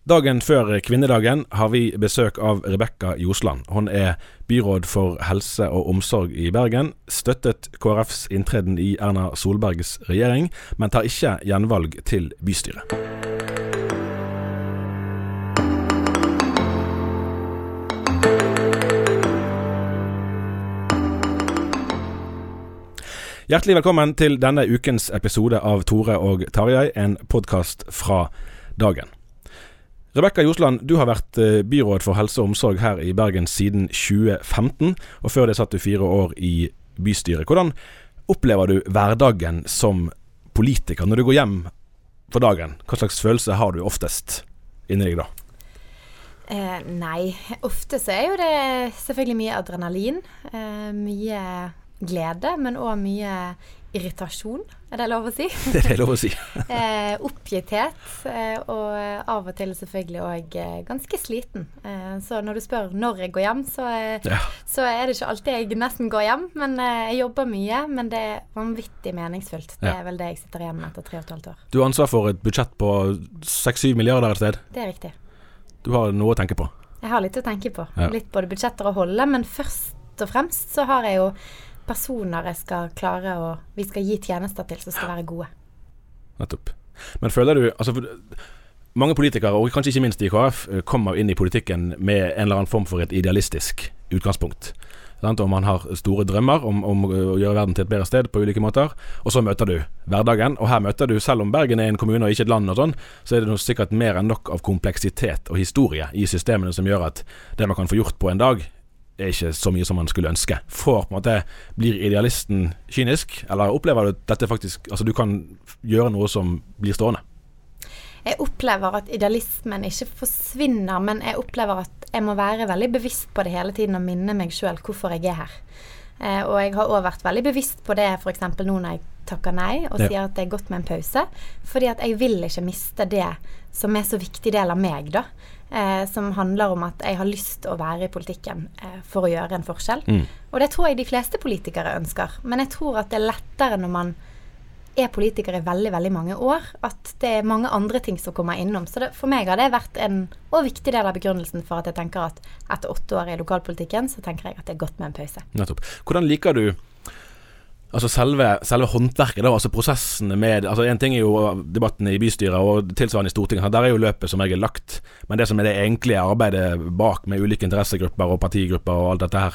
Dagen før kvinnedagen har vi besøk av Rebekka Josland. Hun byråd for helse og omsorg i Bergen, støttet KrFs inntreden i Erna Solbergs regjering, men tar ikke gjenvalg til bystyret. Hjertelig velkommen til denne ukens episode av Tore og Tarjei, en podcast fra Dagen. Rebekka Josland, du har vært byråd for helse og omsorg her i Bergen siden 2015, og før det satt du 4 år i bystyret. Hvordan opplever du hverdagen som politiker når du går hjem for dagen? Hva slags følelse har du oftest inni deg da? Nei, ofte så jo det selvfølgelig mye adrenalin, mye glede, men også mye irritasjon, det lov å si? Det er lov å si. Oppgitthet, og av og til selvfølgelig også ganske sliten. Så når du spør når jeg går hjem, så det ikke alltid jeg nesten går hjem, men jeg jobber mye, men det vanvittig meningsfullt. Det vel det jeg sitter igjen med etter 3,5 år. Du har ansvar for et budsjett på 6-7 milliarder et sted? Det riktig. Du har noe å tenke på? Jeg har litt å tenke på. Litt både budsjetter å holde, men først og fremst så har jeg jo personer jeg skal klare og vi skal gi tjenester til som skal være gode. Nettopp. Men føler du, altså mange politikere, og kanskje ikke minst i KrF, kommer inn i politikken med en eller annen form for et idealistisk utgangspunkt. Om man har store drømmer om å gjøre verden til et bedre sted på ulike måter, og så møter du hverdagen, og her møter du, selv om Bergen en kommune og ikke et land og sånn, så det nok sikkert mer enn nok av kompleksitet og historie i systemene som gjør at det man kan få gjort på en dag, ikke så mye som man skulle ønske. For på en måte, blir idealisten kynisk, eller opplever du at dette faktisk, altså du kan gjøre noe som blir stående? Jeg opplever at idealismen ikke forsvinner, men jeg opplever at jeg må være veldig bevisst på det hele tiden og minne meg selv hvorfor jeg her. Og jeg har også vært veldig bevisst på det, for eksempel nå når jeg takker nei og sier at det godt med en pause, fordi at jeg vil ikke miste det som så viktig del av meg da, som handler om at jeg har lyst til å være i politikken for å gjøre en forskjell. Og det tror jeg de fleste politikere ønsker, men jeg tror at det lettere når man politiker i veldig, veldig mange år, at det mange andre ting som kommer innom. Så for meg har det vært en viktig del av begrunnelsen for at jeg tenker at etter 8 år i lokalpolitikken, så tenker jeg at det godt med en pause. Nettopp. Hvordan liker du altså selve håndverket da, altså prosessene med, altså en ting jo debattene i bystyret og tilsvarende i Stortinget, der jo løpet som regel lagt, men det som det egentlige arbeidet bak med ulike interessegrupper og partigrupper og alt dette her,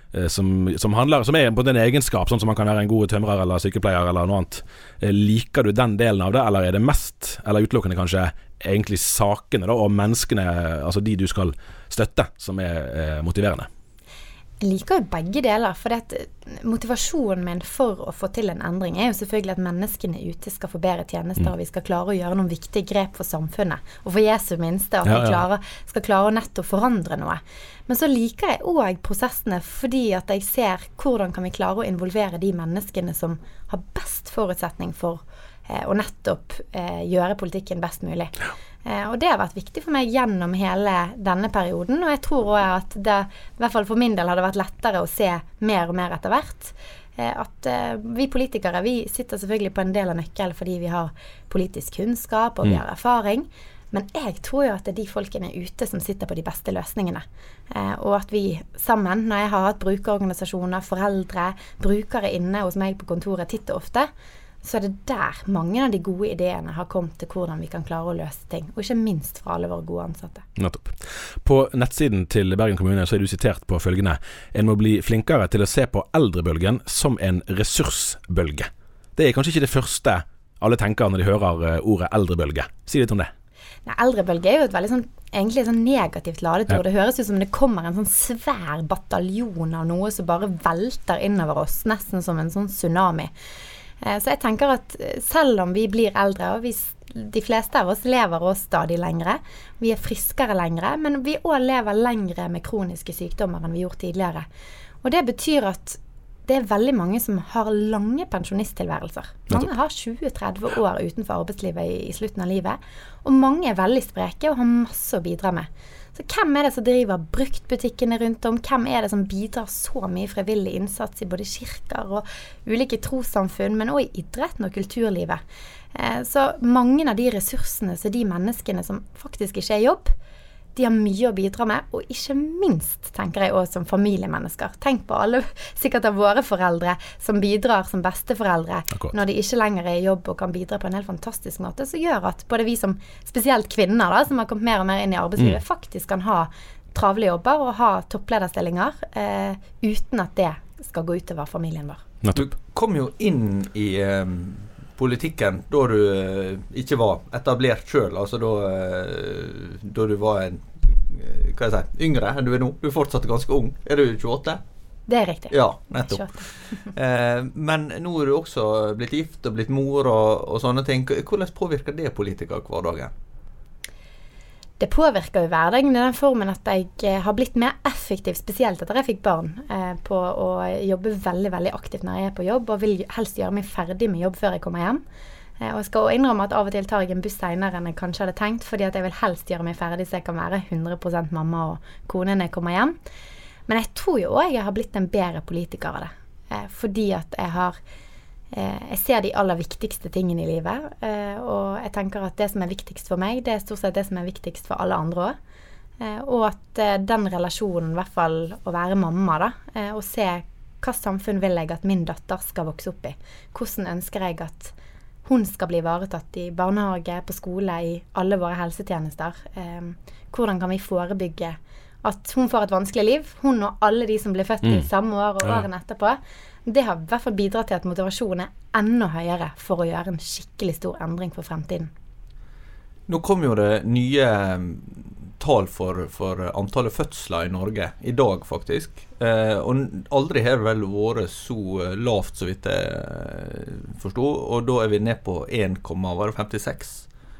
som handler, som på den egenskap, sånn som man kan være en god tømrer eller sykepleier eller noe annet. Liker du den delen av det, eller det mest, eller utelukkende kanskje egentlig sakene da, og menneskene, altså de du skal støtte, som motiverende? Jeg liker jo begge deler, for motivasjonen min for å få til en endring jo selvfølgelig at menneskene ute skal få bedre tjenester, og vi skal klare å gjøre noen viktige grep for samfunnet, og for Jesu minste, at vi skal klare å nettopp forandre noe. Men så liker jeg også prosessene, fordi at jeg ser hvordan kan vi klare å involvere de menneskene som har best forutsetning for å nettopp gjøre politikken best mulig. Og det har vært viktig for meg gjennom hele denne perioden, og jeg tror også at det, i hvert fall for min del, hadde vært lettere å se mer og mer etter hvert. At vi politikere, vi sitter selvfølgelig på en del av nøkkelen fordi vi har politisk kunnskap og vi har erfaring, men jeg tror jo at det de folkene ute som sitter på de beste løsningene. Og at vi sammen, når jeg har hatt brukerorganisasjoner, foreldre, brukere inne hos meg på kontoret titt og ofte, så det der mange av de gode ideene har kommet til hvordan vi kan klare å løse ting, og ikke minst fra alle våre gode ansatte. Nettopp. På nettsiden til Bergen kommune så du sitert på følgende: en må bli flinkere til å se på eldrebølgen som en ressursbølge. Det kanskje ikke det første alle tenker når de hører ordet eldrebølge. Si litt om det. Nei, eldrebølge jo et veldig egentlig et negativt ladet ord. Det høres ut som det kommer en svær bataljon av noe som bare velter innover oss, nesten som en tsunami. Så jeg tenker at selv om vi blir eldre, og de fleste av oss lever oss stadig lengre, vi friskere lengre, men vi også lever lengre med kroniske sykdommer enn vi gjorde tidligere. Og det betyr at det veldig mange som har lange pensjonisttilværelser. Mange har 20-30 år utenfor arbeidslivet i slutten av livet, og mange veldig spreke og har masse å bidra med. Så hvem det som driver bruktbutikkene rundt om? Hvem det som bidrar så mye frivillig innsats i både kirker og ulike trossamfunn, men også i idretten og kulturlivet? Så mange av de ressursene, så de menneskene som faktisk ikke jobb, de har mye å bidra med, og ikke minst, tenker jeg også som familiemennesker. Tenk på alle, sikkert av våre foreldre, som bidrar som besteforeldre, når de ikke lenger i jobb og kan bidra på en helt fantastisk måte, så gjør at både vi som, spesielt kvinner da, som har kommet mer og mer inn i arbeidslivet, faktisk kan ha travle jobber og ha topplederstillinger, uten at det skal gå ut over familien vår. Du kom jo inn i politikken da du ikke var etablert selv, altså da du var yngre enn du nå. Du er fortsatt ganske ung. Er du 28? Det riktig. Ja, nettopp. Men nå er du også blitt gift og blitt mor og sånne ting. Hvordan påvirker det politikerhverdagen? Det påvirker jo hverdagen i den formen at jeg har blitt mer effektiv, spesielt etter jeg fikk barn, på å jobbe veldig, veldig aktivt når jeg på jobb, og vil helst gjøre meg ferdig med jobb før jeg kommer hjem. Og jeg skal innrømme at av og til tar jeg en buss senere enn jeg kanskje hadde tenkt, fordi at jeg vil helst gjøre meg ferdig så jeg kan være 100% mamma og kone når jeg kommer hjem. Men jeg tror jo også jeg har blitt en bedre politiker av det, fordi at jeg ser de aller viktigste tingene i livet, og jeg tenker at det som er viktigst for meg, det er stort sett det som er viktigst for alle andre også. Og at den relasjonen, i hvert fall å være mamma da, og se hva samfunn vil jeg at min datter skal vokse opp i. Hvordan ønsker jeg at hun skal bli ivaretatt i barnehage, på skole, i alle våre helsetjenester. Hvordan kan vi forebygge at hun får et vanskelig liv, hun og alle de som blir født i samme år og årene etterpå. Det har i hvert fall bidratt til at motivasjonen er enda høyere for å gjøre en skikkelig stor endring for fremtiden. Nå kom jo det nye tall for antallet fødsler i Norge, i dag faktisk. Og aldri har det vel vært så lavt så vidt jeg forstod, og da er vi ned på 1,56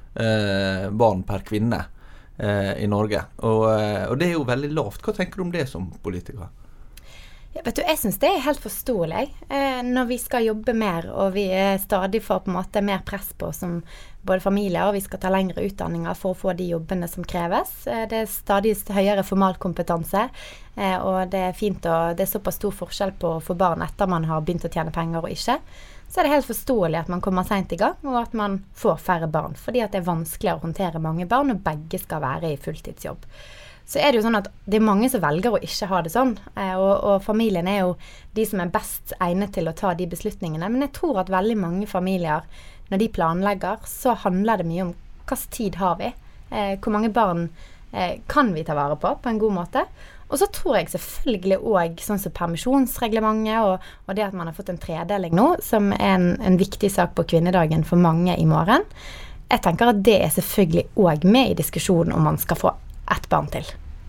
barn per kvinne i Norge. Og det er jo veldig lavt. Hva tenker du om det som politiker? Ja, vet du, jeg synes det er helt forståelig når vi skal jobbe mer, og vi stadig får på en måte mer press på som både familier, og vi skal ta lengre utdanninger for å få de jobbene som kreves. Det er stadig høyere formalkompetanse, og det er fint, og det er såpass stor forskjell på å få barn etter man har begynt å tjene penger og ikke. Så er det helt forståelig at man kommer sent i gang, og at man får færre barn, fordi at det er vanskeligere å håndtere mange barn, og begge skal være i fulltidsjobb. Så er det jo sånn at det er mange som velger å ikke ha det sånn, og familien er jo de som er best egnet til å ta de beslutningene, men jeg tror at veldig mange familier, når de planlegger, så handler det mye om hva tid har vi, hvor mange barn kan vi ta vare på en god måte, og så tror jeg selvfølgelig også sånn som permisjonsreglementet, og det at man har fått en tredeling nå, som er en viktig sak på kvinnedagen for mange i morgen. Jeg tenker at det er selvfølgelig også med i diskusjonen om man skal få ett barn til.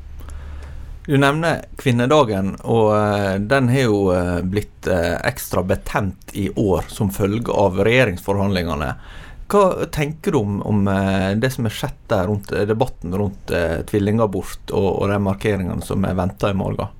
Du nevner kvinnedagen, og den har jo blitt ekstra betent i år som følge av regjeringsforhandlingene. Hva tenker du om det som er skjedd der rundt debatten rundt tvillingabort og de markeringene som er ventet i morgen?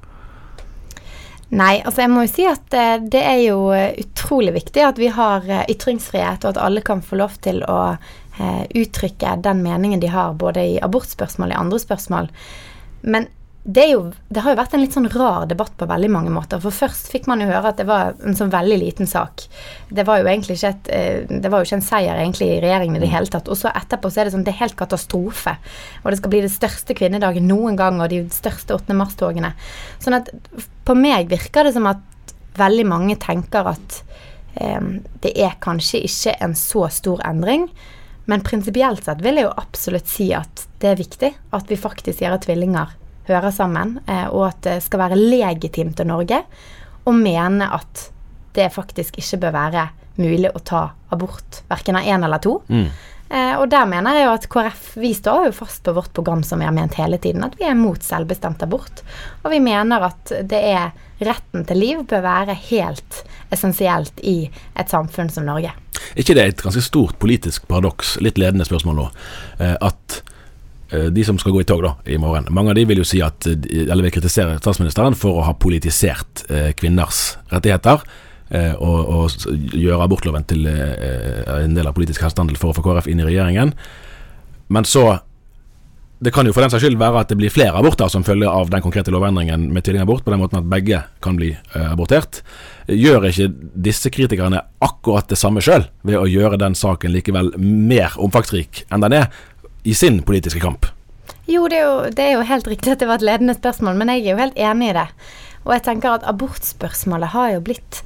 Nei, altså jeg må jo si at det er jo utrolig viktig at vi har ytringsfrihet, og at alle kan få lov til å uttrykke den meningen de har, både i abortspørsmål og i andre spørsmål. Men det har jo vært en litt sånn rar debatt på veldig mange måter. For først fikk man jo høre at det var en sånn veldig liten sak. Det var jo egentlig ikke en seier egentlig i regjeringen i det hele tatt. Og så etterpå så er det sånn, det er helt katastrofe. Og det skal bli det største kvinnedagen noen gang, og de største 8. mars-togene. Sånn at på meg virker det som at veldig mange tenker at det er kanskje ikke en så stor endring, men prinsipielt sett vil jeg jo absolutt si at det er viktig at vi faktisk gjør at tvillinger hører sammen, og at det skal være legitimt i Norge, og mene at det faktisk ikke bør være mulig å ta abort, hverken av en eller to. Og der mener jeg jo at KrF, vi står jo fast på vårt program som vi har ment hele tiden, at vi er mot selvbestemt abort, og vi mener at det er retten til liv bør være helt essensielt i et samfunn som Norge. Ikke det er et ganske stort politisk paradoks, litt ledende spørsmål nå, at de som skal gå i tog da, i morgen, mange av de vil jo si at, eller vil kritisere statsministeren for å ha politisert kvinners rettigheter, og gjøre abortloven til en del av politisk hestehandel for å få KrF inn i regjeringen. Men så det kan jo for den saks skyld være at det blir flere aborter som følger av den konkrete lovendringen med tvillingabort, på den måten at begge kan bli abortert. Gjør ikke disse kritikerne akkurat det samme selv ved å gjøre den saken likevel mer omfangsrik enn den i sin politiske kamp? Jo, det er jo helt riktig at det var et ledende spørsmål, men jeg er jo helt enig i det. Og jeg tenker at abortspørsmålet har jo blitt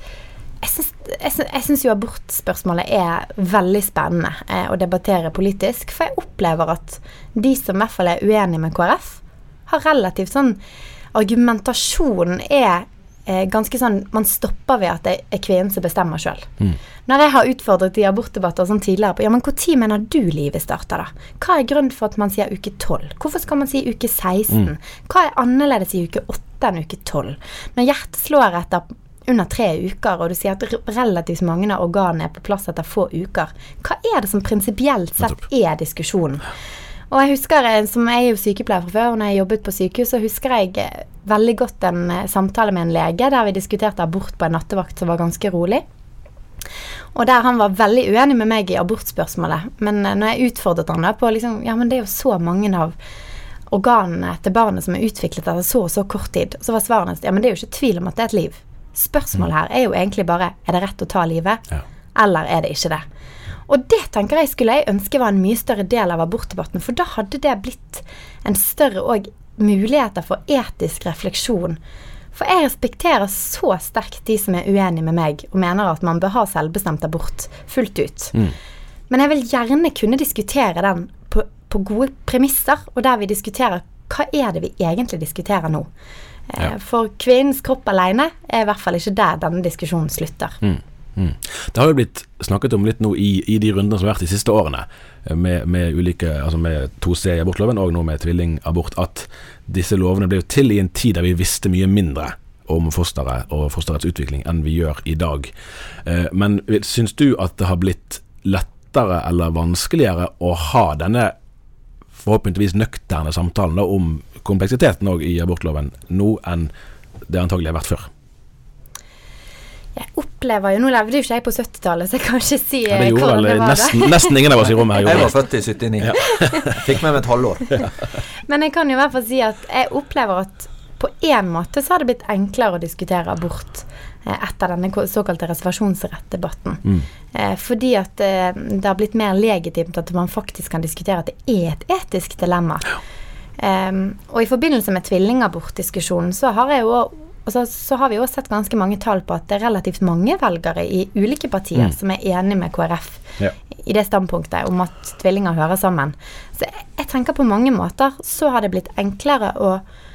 Jeg synes jo abortspørsmålet er veldig spennende å debattere politisk, for jeg opplever at de som i hvert fall er uenige med KrF, har relativt sånn argumentasjonen ganske sånn, man stopper ved at det er kvinnen som bestemmer selv. Når jeg har utfordret i abortdebatter sånn tidligere på, ja, men hvor tid mener du livet starter da? Hva er grunnen for at man sier uke 12? Hvorfor skal man si uke 16? Hva er annerledes i uke 8 enn uke 12? Når hjertet slår etter under 3 uker, og du sier at relativt mange av organene er på plass etter få uker. Hva er det som prinsipielt sett er diskusjonen? Og jeg husker, som jeg er jo sykepleier fra før, og når jeg jobbet på sykehus, så husker jeg veldig godt en samtale med en lege, der vi diskuterte abort på en nattevakt som var ganske rolig. Og der han var veldig uenig med meg i abortspørsmålet. Men når jeg utfordret han da på liksom, ja, men det er jo så mange av organene til barnet som er utviklet etter så og så kort tid. Så var svaret, ja, men det er jo ikke tvil om at det er et liv. Spørsmålet her er jo egentlig bare, er det rett å ta livet, eller er det ikke det? Og det tenker jeg skulle jeg ønske var en mye større del av abortdebatten, for da hadde det blitt en større og muligheter for etisk refleksjon. For jeg respekterer så sterkt de som er uenige med meg, og mener at man bør ha selvbestemt abort fullt ut. Men jeg vil gjerne kunne diskutere den på gode premisser, og der vi diskuterer, hva er det vi egentlig diskuterer nå? For kvinnens kropp alene er i hvert fall ikke der denne diskusjonen slutter. Det har jo blitt snakket om litt nå i de rundene som har vært de siste årene med ulike, altså med 2C i abortloven og nå med tvillingabort, at disse lovene ble jo til i en tid der vi visste mye mindre om fosteret og fosterets utvikling enn vi gjør i dag. Men synes du at det har blitt lettere eller vanskeligere å ha denne forhåpentligvis nøkterne samtalen da, om kompleksiteten også i abortloven nå enn det antagelig har vært før? Jeg opplever jo, nå levde jo ikke jeg på 70-tallet, så jeg kan ikke si det gjorde vel nesten ingen av oss i rommet her. Jeg var født i 79. Fikk med meg et halvår. Men jeg kan jo i hvert fall si at jeg opplever at på en måte så har det blitt enklere å diskutere abort etter denne såkalte reservasjonsrettdebatten. Fordi at det har blitt mer legitimt at man faktisk kan diskutere at det er et etisk dilemma. Og i forbindelse med tvillingabortdiskusjonen så har jeg jo så har vi også sett ganske mange tall på at det er relativt mange velgere i ulike partier som er enige med KrF i det standpunktet om at tvillinger hører sammen. Så jeg tenker på mange måter så har det blitt enklere å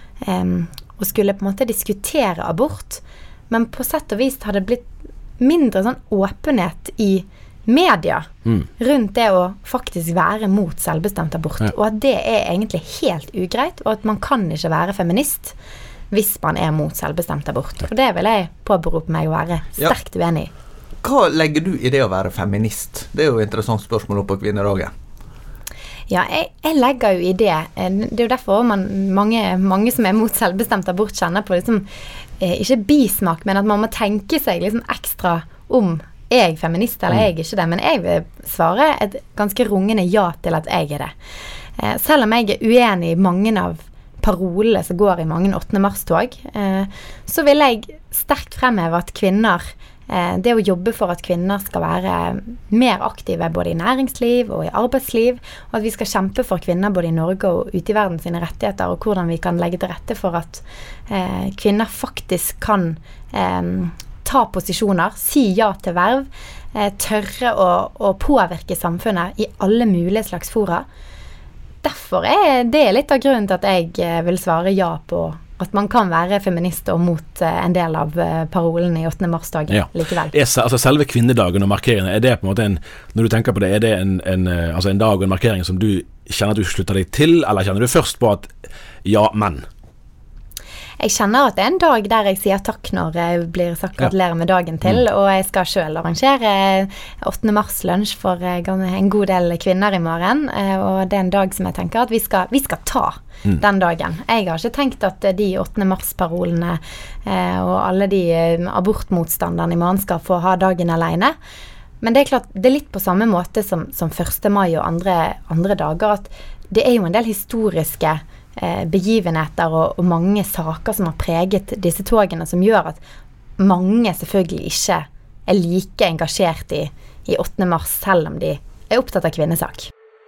skulle på en måte diskutere abort, men på sett og vis har det blitt mindre sånn åpenhet i media rundt det å faktisk være mot selvbestemt abort, og at det er egentlig helt ugreit, og at man kan ikke være feminist hvis man er mot selvbestemt abort. Og det vil jeg påberope meg å være sterkt uenig i. Hva legger du i det å være feminist? Det er jo et interessant spørsmål på kvinnedagen. Ja, jeg legger jo i det. Det er jo derfor mange som er mot selvbestemt abort kjenner på liksom, ikke bismak, men at man må tenke seg liksom ekstra om er jeg feminist eller er jeg ikke det. Men jeg vil svare et ganske rungende ja til at jeg er det. Selv om jeg er uenig i mange av parolene som går i mange 8. mars-tog, så vil jeg sterkt fremheve at kvinner, det å jobbe for at kvinner skal være mer aktive både i næringsliv og i arbeidsliv, og at vi skal kjempe for kvinner både i Norge og ute i verden sine rettigheter, og hvordan vi kan legge til rette for at kvinner faktisk kan ta posisjoner, si ja til verv, tørre å påvirke samfunnet i alle mulige slags fora. Derfor er det litt av grunnen til at jeg vil svare ja på at man kan være feminist og mot en del av parolen i 8. mars-dagen likevel. Altså selve kvinnedagen og markeringen, er det på en måte når du tenker på det, er det en dag og en markering som du kjenner at du slutter deg til, eller kjenner du først på at ja, men? jeg kjenner at det en dag der jeg sier takk når jeg blir sagt gratulerer med dagen til, og jeg skal selv arrangere 8. mars-lunsj for en god del kvinner i morgen, og det en dag som jeg tenker at vi skal ta den dagen. Jeg har ikke tenkt at de 8. mars-parolene og alle de abortmotstanderne i morgen skal få ha dagen alene. Men det klart, det litt på samme måte som 1. mai og andre dager, at det jo en del historiske begivenheter og mange saker som har preget disse togene, som gjør at mange selvfølgelig ikke like engasjert i 8. mars, selv om de opptatt av kvinnesak.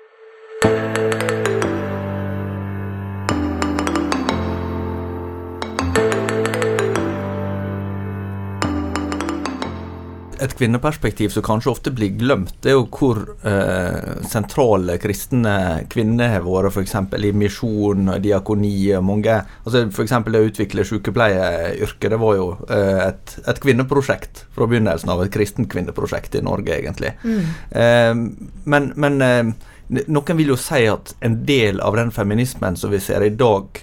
Et kvinneperspektiv som kanskje ofte blir glemt, det jo hvor sentrale kristne kvinner har vært, for eksempel i misjon, diakoni og mange. Altså for eksempel det å utvikle sykepleieyrket, det var jo et kvinneprosjekt fra begynnelsen av, et kristent kvinneprosjekt i Norge egentlig. Men noen vil jo si at en del av den feminismen som vi ser i dag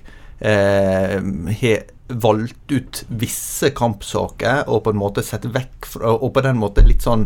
har valgt ut visse kampsaker og på en måte sett vekk fra, og på den måte litt sånn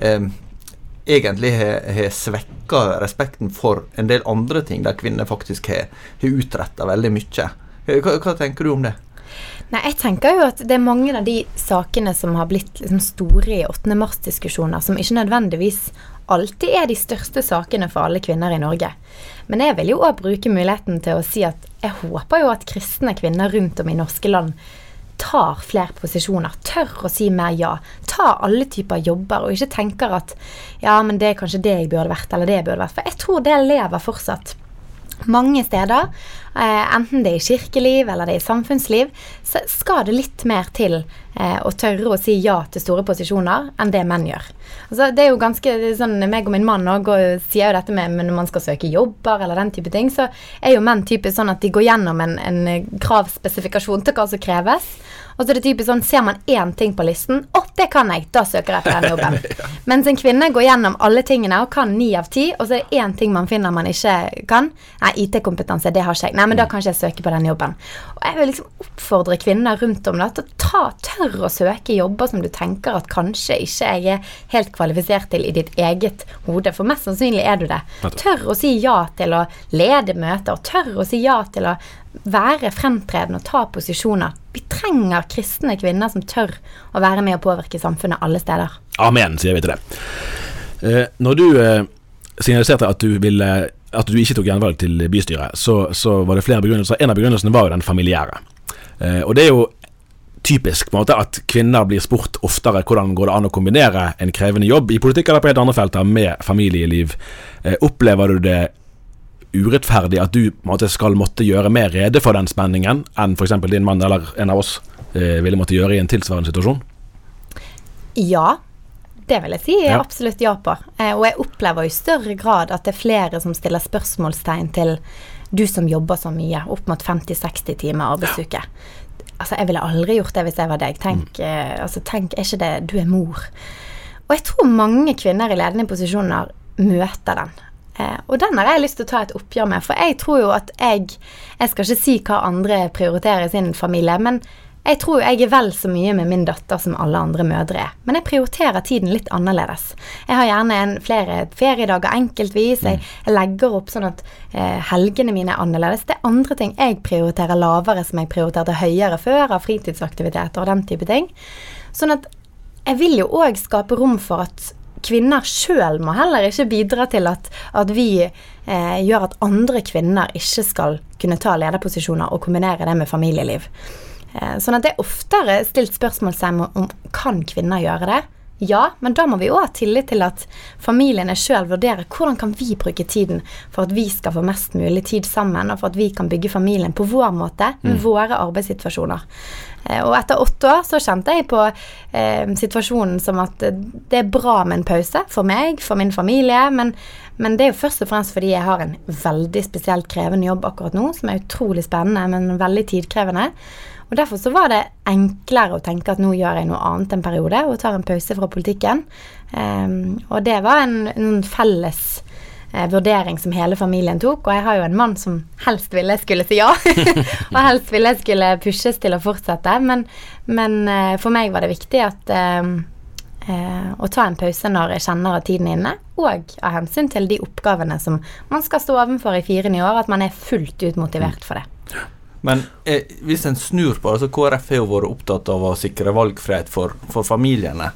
egentlig har svekket respekten for en del andre ting der kvinner faktisk har utrettet veldig mye. Hva tenker du om det? Nei, jeg tenker jo at det mange av de sakene som har blitt liksom store i 8. mars-diskusjoner, som ikke nødvendigvis alltid de største sakene for alle kvinner i Norge. Men jeg vil jo også bruke muligheten til å si at jeg håper jo at kristne kvinner rundt om i norske land tar flere posisjoner, tør å si mer ja, tar alle typer jobber, og ikke tenker at ja, men det kanskje det jeg burde vært, eller det jeg burde vært. For jeg tror det lever fortsatt mange steder, enten det i kirkeliv eller det i samfunnsliv, så skal det litt mer til å tørre å si ja til store posisjoner enn det menn gjør. Altså, det jo ganske sånn, meg og min mann også sier jo dette med når man skal søke jobber eller den type ting, så jo menn typisk sånn at de går gjennom en kravspesifikasjon til hva som kreves, og så det typisk sånn, ser man en ting på listen, det kan jeg, da søker jeg på den jobben. Mens en kvinne går gjennom alle tingene og kan 9 av 10, og så det en ting man finner man ikke kan. Nei, IT-kompetanse, det har ikke jeg. Nei, men da kan ikke jeg søke på den jobben. Og jeg vil liksom oppfordre kvinner rundt om det, til å tørre å søke jobber som du tenker at kanskje ikke jeg helt kvalifisert til i ditt eget hode, for mest sannsynlig du det. Tør å si ja til å lede møter, og tør å si ja til å være fremtredende og ta posisjoner. Vi trenger kristne kvinner som tør å være med og påvirke samfunnet alle steder. Amen, sier vi til det. Når du signaliserte at du ikke tok gjenvalg til bystyret, så var det flere begrunnelser. En av begrunnelsene var jo den familiære. Og det jo typisk på en måte at kvinner blir spurt oftere hvordan går det an å kombinere en krevende jobb i politikk eller på et andre felter med familieliv. Opplever du det urettferdig at du på en måte skal måtte gjøre mer rede for den spenningen enn for eksempel din mann eller en av oss ville måtte gjøre i en tilsvarende situasjon? Ja, det vil jeg si absolutt ja på. Og jeg opplever i større grad at det flere som stiller spørsmålstegn til du som jobber så mye, opp mot 50-60 timer arbeidsuke. Altså, jeg ville aldri gjort det hvis jeg var deg. Tenk, ikke det, du mor. Og jeg tror mange kvinner i ledende posisjoner møter den. Og den har jeg lyst til å ta et oppgjør med, for jeg tror jo at jeg skal ikke si hva andre prioriterer i sin familie, men jeg tror jeg vel så mye med min datter som alle andre mødre men jeg prioriterer tiden litt annerledes. Jeg har gjerne flere feriedager enkeltvis, jeg legger opp sånn at helgene mine annerledes. Det andre ting jeg prioriterer lavere som jeg prioriterte høyere før av fritidsaktiviteter og den type ting. Sånn at jeg vil jo også skape rom for at kvinner selv må heller ikke bidra til at vi gjør at andre kvinner ikke skal kunne ta lederposisjoner og kombinere det med familieliv. Sånn at det oftere stilt spørsmål om kan kvinner gjøre det? Ja, men da må vi også ha tillit til at familiene selv vurderer hvordan kan vi bruke tiden for at vi skal få mest mulig tid sammen, og for at vi kan bygge familien på vår måte, med våre arbeidssituasjoner. Og etter 8 år så kjente jeg på situasjonen som at det bra med en pause for meg, for min familie, men det jo først og fremst fordi jeg har en veldig spesielt krevende jobb akkurat nå, som utrolig spennende, men veldig tidkrevende. Og derfor så var det enklere å tenke at nå gjør jeg noe annet en periode, og tar en pause fra politikken. Og det var en felles vurdering som hele familien tok, og jeg har jo en mann som helst ville jeg skulle si ja, og helst ville jeg skulle pushes til å fortsette, men for meg var det viktig at å ta en pause når jeg kjenner at tiden er inne, og av hensyn til de oppgavene som man skal stå ovenfor i 4 nye år, at man er fullt ut motivert for det. Men hvis en snur på det, så KrF har jo vært opptatt av å sikre valgfrihet for familiene.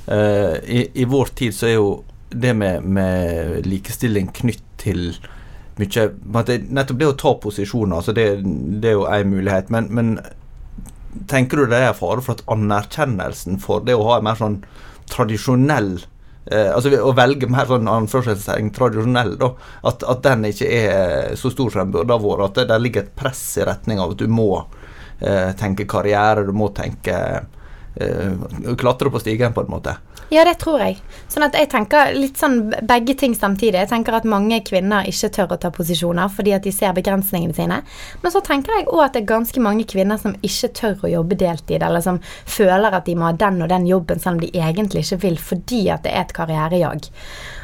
I vår tid så er jo det med likestilling knytt til mye, nettopp det å ta posisjoner, altså det er jo en mulighet, men tenker du det er fare for at anerkjennelsen for det å ha en mer sånn tradisjonell, altså å velge mer sånn anførselstegn tradisjonell da, at den ikke er så stor som den burde ha vært, at det ligger et press i retning av at du må tenke karriere, du må tenke klatre på stigen på en måte. Ja, det tror jeg. Sånn at jeg tenker litt sånn begge ting samtidig. Jeg tenker at mange kvinner ikke tør å ta posisjoner fordi at de ser begrensningene sine. Men så tenker jeg også at det er ganske mange kvinner som ikke tør å jobbe deltid, eller som føler at de må ha den og den jobben selv om de egentlig ikke vil, fordi at det er et karrierejag.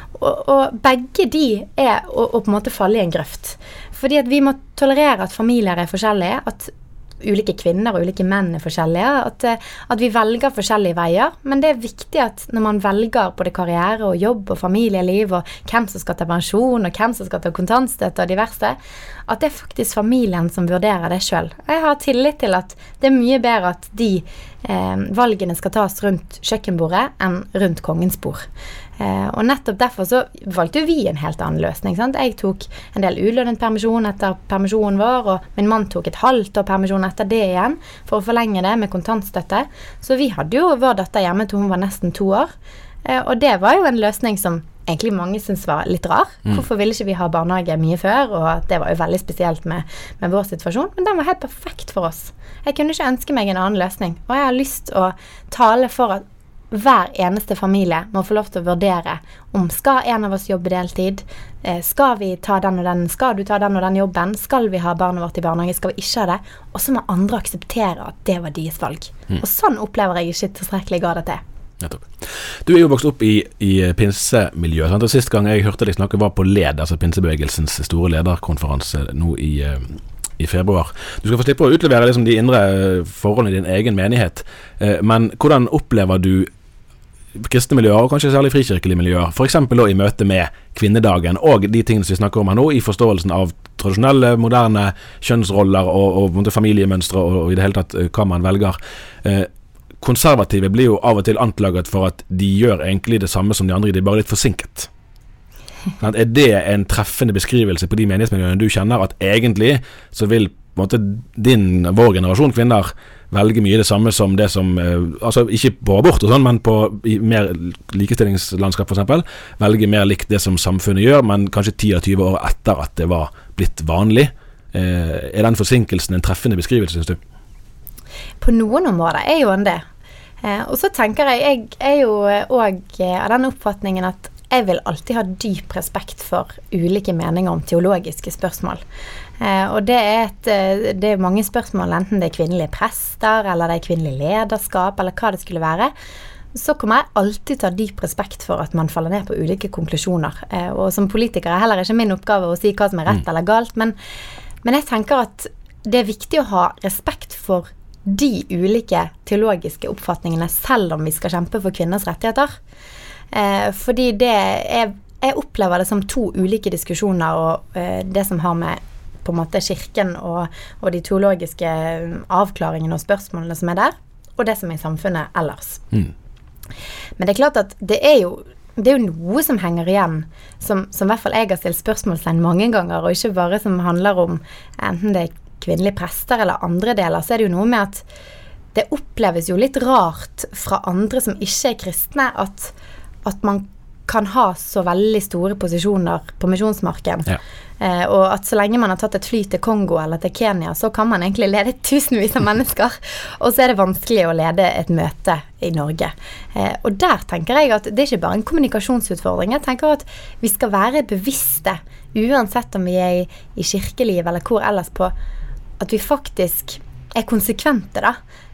Og begge de er å på en måte falle i en grøft. Fordi at vi må tolerere at familier er forskjellige, at ulike kvinner og ulike menn er forskjellige, at vi velger forskjellige veier, men det er viktig at når man velger både karriere og jobb og familieliv og hvem som skal ta pensjon og hvem som skal ta kontantstøtte og diverse, at det er faktisk familien som vurderer det selv. Jeg har tillit til at det er mye bedre at de valgene skal tas rundt kjøkkenbordet enn rundt kongens bord. Og nettopp derfor så valgte vi en helt annen løsning, sant? Jeg tok en del ulønnet permisjon etter permisjonen vår, og min mann tok et halvt år permisjon etter det igjen, for å forlenge det med kontantstøtte. Så vi hadde jo vår datter hjemme til hun var nesten 2 år, og det var jo en løsning som egentlig mange synes var litt rar. Hvorfor ville ikke vi ha barnehage mye før? Og det var jo veldig spesielt med vår situasjon, men den var helt perfekt for oss. Jeg kunne ikke ønske meg en annen løsning, og jeg har lyst å tale for at hver eneste familie må få lov til å vurdere om skal en av oss jobbe deltid, skal vi ta den og den, skal du ta den og den jobben, skal vi ha barnet vårt i barnehage, skal vi ikke ha det, og så må andre akseptere at det var deres valg. Og sånn opplever jeg ikke tilstrekkelig grad det til. Du er jo vokst opp i pinsemiljøet, sant? Og sist gang jeg hørte deg snakke var på LED, altså pinsebevegelsens store lederkonferanse nå i februar. Du skal få slippe å utlevere liksom de indre forholdene i din egen menighet, men hvordan opplever du kristne miljøer, og kanskje særlig frikirkelige miljøer, for eksempel i møte med kvinnedagen, og de tingene som vi snakker om her nå, i forståelsen av tradisjonelle, moderne kjønnsroller og familiemønstre, og i det hele tatt hva man velger. Konservative blir jo av og til anklaget for at de gjør egentlig det samme som de andre, de er bare litt forsinket. Er det en treffende beskrivelse på de menighetsmiljøene du kjenner, at egentlig så vil på en måte vår generasjon kvinner velge mye det samme som det som, altså ikke på abort og sånn, men på i mer likestillingslandskap for eksempel, velge mer likt det som samfunnet gjør, men kanskje 10-20 år etter at det var blitt vanlig. Er den forsinkelsen en treffende beskrivelse, synes du? På noen områder er jo det. Og så tenker jeg er jo også av den oppfatningen at jeg vil alltid ha dyp respekt for ulike meninger om teologiske spørsmål. Og det er mange spørsmål, enten det er kvinnelige prester, eller det er kvinnelig lederskap, eller hva det skulle være. Så kommer jeg alltid ta dyp respekt for at man faller ned på ulike konklusjoner. Og som politiker er heller ikke min oppgave å si hva som er rett eller galt, men jeg tenker at det er viktig å ha respekt for de ulike teologiske oppfatningene, selv om vi skal kjempe for kvinners rettigheter. Fordi jeg opplever det som 2 ulike diskusjoner, og det som har med på en måte kirken og de teologiske avklaringene og spørsmålene som er der, og det som er i samfunnet ellers. Men det er klart at det er jo noe som henger igjen, som i hvert fall jeg har stilt spørsmålstegn mange ganger, og ikke bare som handler om enten det er kvinnelige prester eller andre deler, så er det jo noe med at det oppleves jo litt rart fra andre som ikke er kristne, at man kan ha så veldig store posisjoner på misjonsmarken. Ja. Og at så lenge man har tatt et fly til Kongo eller til Kenya, så kan man egentlig lede tusenvis av mennesker, og så er det vanskelig å lede et møte i Norge. Og der tenker jeg at det er ikke bare en kommunikasjonsutfordring. Jeg tenker at vi skal være bevisste, uansett om vi er i kirkeliv eller hvor ellers, på at vi faktisk er konsekvente da.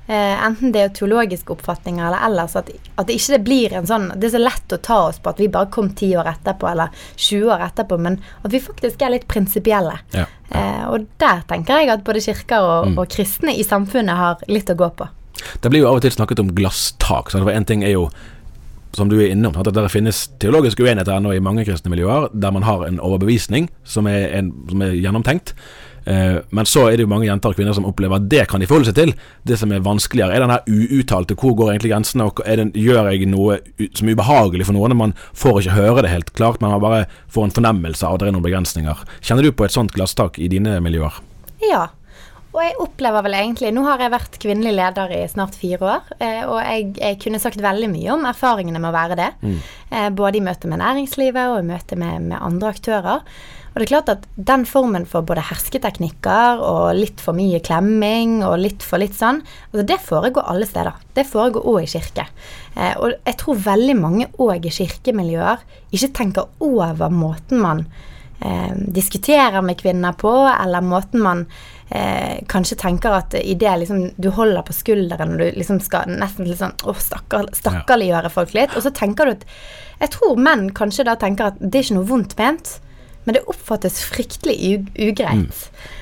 enten det teologiske oppfatninger eller ellers, at det ikke blir en sånn, det så lett å ta oss på at vi bare kom 10 år etterpå, eller 20 år etterpå, men at vi faktisk litt prinsipielle. Ja. Og der tenker jeg at både kirker og kristne i samfunnet har litt å gå på. Det blir jo av og til snakket om glasstak, så en ting jo som du innom, at det finnes teologiske uenigheter nå i mange kristne miljøer, der man har en overbevisning som som gjennomtenkt. Men så det jo mange jenter og kvinner som opplever at det kan de forholde seg til. Det som vanskeligere den her uuttalte, hvor går egentlig grensene, og gjør jeg noe som ubehagelig for noen, man får ikke høre det helt klart, man bare får en fornemmelse av at det noen begrensninger. Kjenner du på et sånt glasstak i dine miljøer? Ja. Og jeg opplever vel egentlig, nå har jeg vært kvinnelig leder i snart 4 år, og jeg kunne sagt veldig mye om erfaringene med å være det, både i møte med næringslivet og i møte med andre aktører. Og det klart at den formen for både hersketeknikker og litt for mye klemming og litt sånn, altså det foregår alle steder. Det foregår også i kirke. Og jeg tror veldig mange også i kirkemiljøer ikke tenker over måten man diskuterer med kvinner på, eller måten man kanskje tenker at i det liksom, du holder på skulderen og du liksom skal nesten litt sånn stakkarliggjøre folk litt, og så tenker du at jeg tror menn kanskje da tenker at det ikke noe vondt ment, men det oppfattes fryktelig ugreit.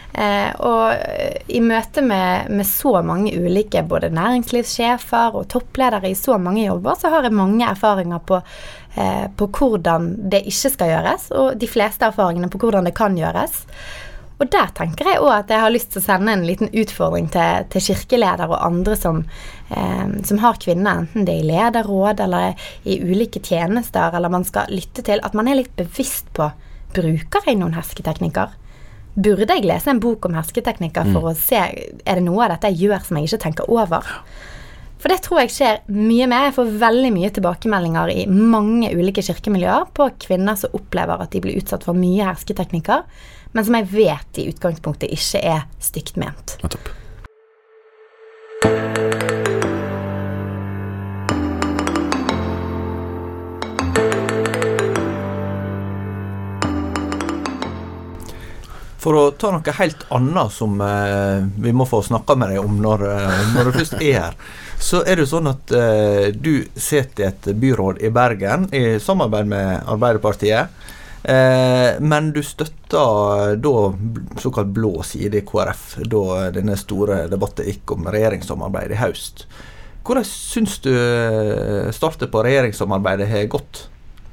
Og i møte med så mange ulike både næringslivssjefer og toppledere i så mange jobber, så har jeg mange erfaringer på hvordan det ikke skal gjøres, og de fleste erfaringene på hvordan det kan gjøres. Og der tenker jeg også at jeg har lyst til å sende en liten utfordring til kirkeleder og andre som har kvinner, enten det i lederråd eller i ulike tjenester, eller man skal lytte til, at man litt bevisst på, bruker jeg noen hersketeknikker? Burde jeg lese en bok om hersketeknikker for å se, det noe av dette jeg gjør som jeg ikke tenker over? For det tror jeg skjer mye mer. Jeg får veldig mye tilbakemeldinger i mange ulike kirkemiljøer på kvinner som opplever at de blir utsatt for mye hersketeknikker, men som jeg vet i utgangspunktet ikke stygt ment. Topp. For å ta noe helt annet som vi må få snakka med deg om når du først her, så det jo sånn at du sitter i et byråd i Bergen i samarbeid med Arbeiderpartiet, men du støtter da såkalt blå side i KrF, da denne store debatten gikk om regjeringssamarbeid i høst. Hvordan syns du startet på regjeringssamarbeidet har gått?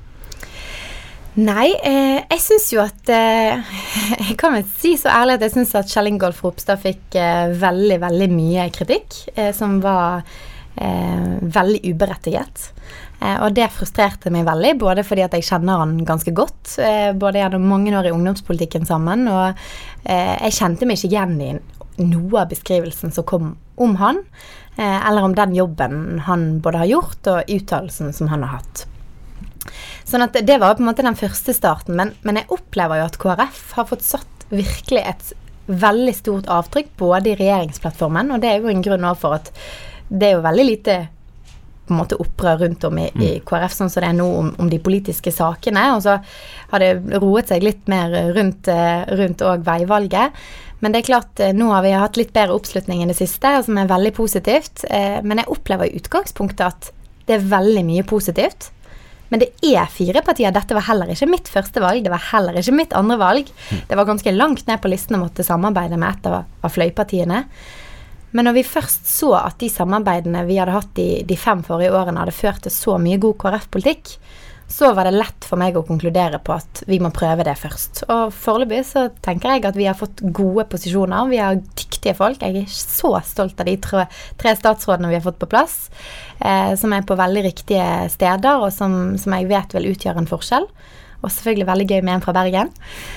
Nei, jeg synes jo at jeg kan vel si så ærlig at jeg synes at Kjell Ingolf Ropstad fikk veldig, veldig mye kritikk som var veldig uberettiget. Og det frustrerte meg veldig, både fordi at jeg kjenner han ganske godt, både gjennom mange år i ungdomspolitikken sammen, og jeg kjente meg ikke igjen i noe av beskrivelsen som kom om han, eller om den jobben han både har gjort og uttalelsen som han har hatt. Sånn at det var på en måte den første starten, men jeg opplever jo at KrF har fått satt virkelig et veldig stort avtrykk både i regjeringsplattformen, og det jo en grunn for at det jo veldig lite på en måte opprør rundt om i KrF, sånn som det nå om de politiske sakene, og så har det roet seg litt mer rundt også veivalget. Men det klart, nå har vi hatt litt bedre oppslutning i det siste, som veldig positivt, men jeg opplever i utgangspunktet at det veldig mye positivt. Men det 4 partier, dette var heller ikke mitt første valg, det var heller ikke mitt andre valg. Det var ganske langt ned på listen å måtte samarbeide med et av fløypartiene. Men når vi først så at de samarbeidene vi hadde hatt de 5 forrige årene hadde ført til så mye god KrF-politikk, så var det lett for meg å konkludere på at vi må prøve det først. Og foreløpig så tenker jeg at vi har fått gode posisjoner, vi har dyktige folk. Jeg så stolt av de 3 statsrådene vi har fått på plass, som på veldig riktige steder, og som jeg vet vil utgjøre en forskjell. Og selvfølgelig veldig gøy med en fra Bergen.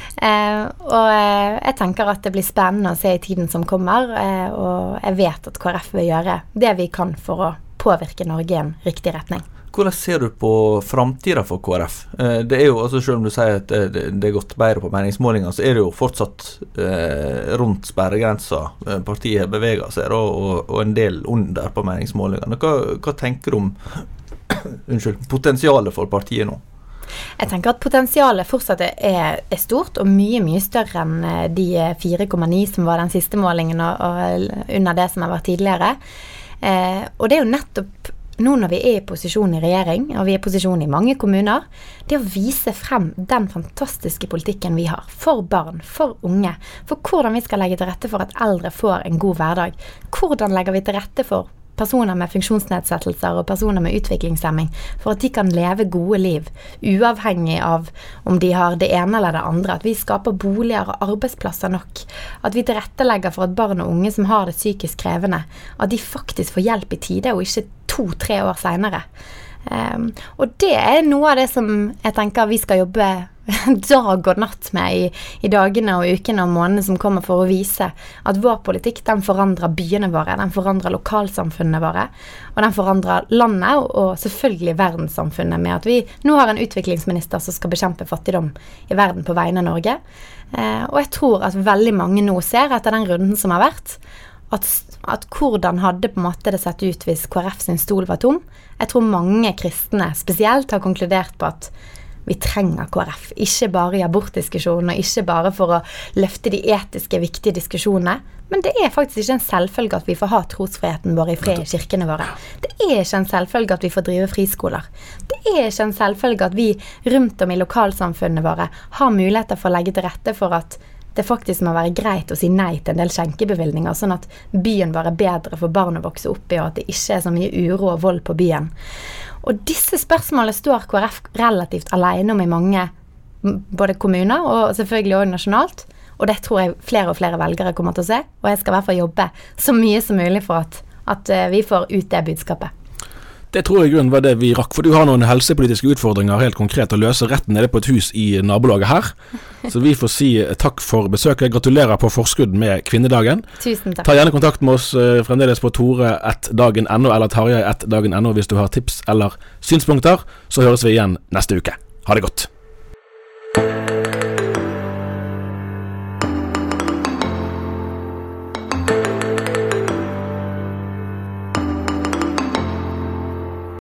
Og jeg tenker at det blir spennende å se i tiden som kommer, og jeg vet at KrF vil gjøre det vi kan for å påvirke Norge i en riktig retning. Hvordan ser du på framtiden for KrF? Det jo, altså selv om du sier at det gått bedre på meningsmålinger, så det jo fortsatt rundt sperregrensa partiet beveger seg, og en del under på meningsmålingene. Hva tenker du om potensialet for partiet nå? Jeg tenker at potensialet fortsatt stort, og mye, mye større enn de 4,9 som var den siste målingen, og under det som har vært tidligere. Og det er jo nettopp nå når vi er i posisjon i regjering, og vi er i posisjon i mange kommuner, det å vise frem den fantastiske politikken vi har for barn, for unge, for hvordan vi skal legge til rette for at eldre får en god hverdag. Hvordan legger vi til rette for personer med funksjonsnedsettelser og personer med utviklingshemming, for at de kan leve gode liv, uavhengig av om de har det ene eller det andre, at vi skaper boliger og arbeidsplasser nok, at vi tilrettelegger for at barn og unge som har det psykisk krevende, at de faktisk får hjelp i tide, og ikke 2-3 år senere. Og det er noe av det som jeg tenker vi skal jobbe dag og natt med i dagene og ukene og månedene som kommer, for å vise at vår politikk, den forandrer byene våre, den forandrer lokalsamfunnene våre, og den forandrer landet og selvfølgelig verdenssamfunnet, med at vi nå har en utviklingsminister som skal bekjempe fattigdom i verden på vegne av Norge. Og jeg tror at veldig mange nå ser etter den runden som har vært, at hvordan hadde på en måte det sett ut hvis KrF sin stol var tom. Jeg tror mange kristne spesielt har konkludert på at vi trenger KrF, ikke bare i abortdiskusjonen, og ikke bare for å løfte de etiske, viktige diskusjonene, men det er faktisk ikke en selvfølge at vi får ha trosfriheten vår i fred i kirkene våre. Det er ikke en selvfølge at vi får drive friskoler. Det er ikke en selvfølge at vi rundt om i lokalsamfunnene våre har muligheter for å legge til rette for at det faktisk må være greit å si nei til en del skjenkebevilgninger, sånn at byen vår er bedre for barn å vokse opp i, og at det ikke er så mye uro og vold på byen. Og disse spørsmålene står KrF relativt alene om i mange, både kommuner og selvfølgelig også nasjonalt, og det tror jeg flere og flere velgere kommer til å se, og jeg skal i hvert fall jobbe så mye som mulig for at vi får ut det budskapet. Det tror jeg i grunnen var det vi rakk, for du har noen helsepolitiske utfordringer helt konkret å løse rett nede på et hus i nabolaget her. Så vi får si takk for besøket. Gratulerer på forskudd med kvinnedagen. Tusen takk. Ta gjerne kontakt med oss fremdeles på tore@dagen.no eller tarjei@dagen.no hvis du har tips eller synspunkter. Så høres vi igjen neste uke. Ha det godt.